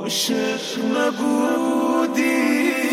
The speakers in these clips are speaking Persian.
عاشق نبودی.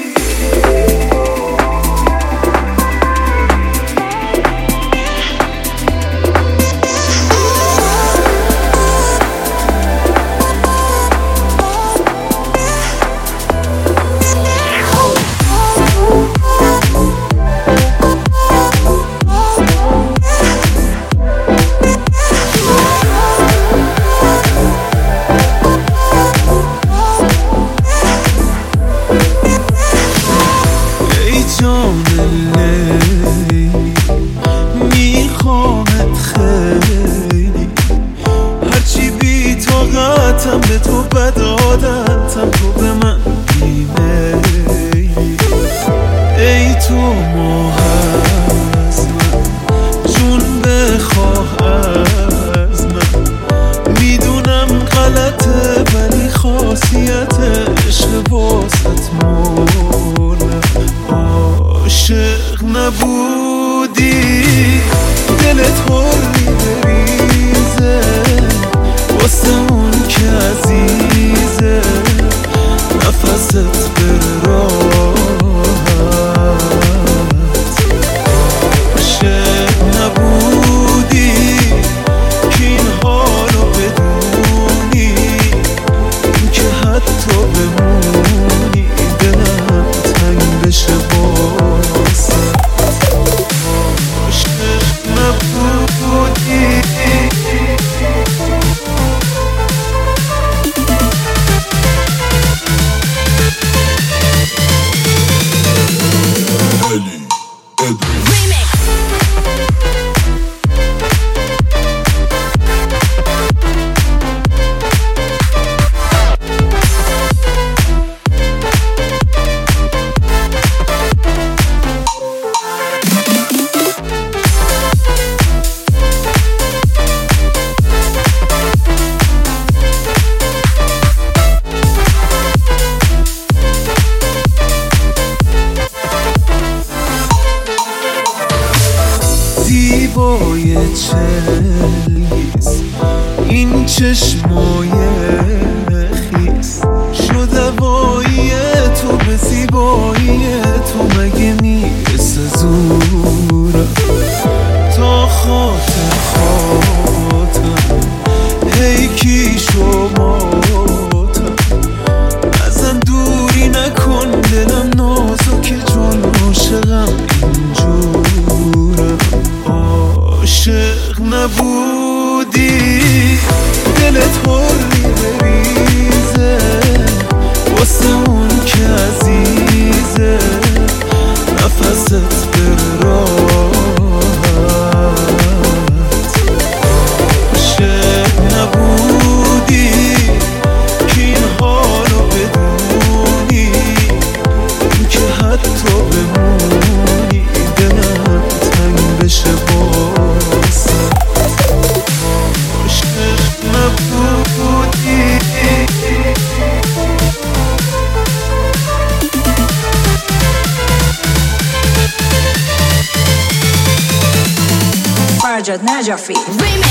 میخوامت خیلی، هرچی بی طاقتم به تو بد عادتم، تو به من بیمیلی. ای تو ماه از من، جون بخواه از من، میدونم غلطه ولی خاصیت عشق واسط مولم. عاشق نبودی، دلت حری بریزه واسه اون که عزیزه، نفست بره راحت. عاشق نبودی که این حالو بدونی، این که حتی بمونی دلم تنگ بشه واسه. زیبای چلگیز این چشمای خیس، شد هوایی تو به زیبایی تو، مگه میرسه زورم تا خاطر خاطر پیکی شماتم. ازم دوری نکن دلم نازکه چون عاشقم اینجورم. عاشق نبودی، دلت حری بریزه واسه اون که عزیزه، نفست بره راحت. عاشق نبودی که این حالو بدونی، این که حتی بمونی دلم تنگ بشه واسه. عاشق نبودی. فرجاد نجفی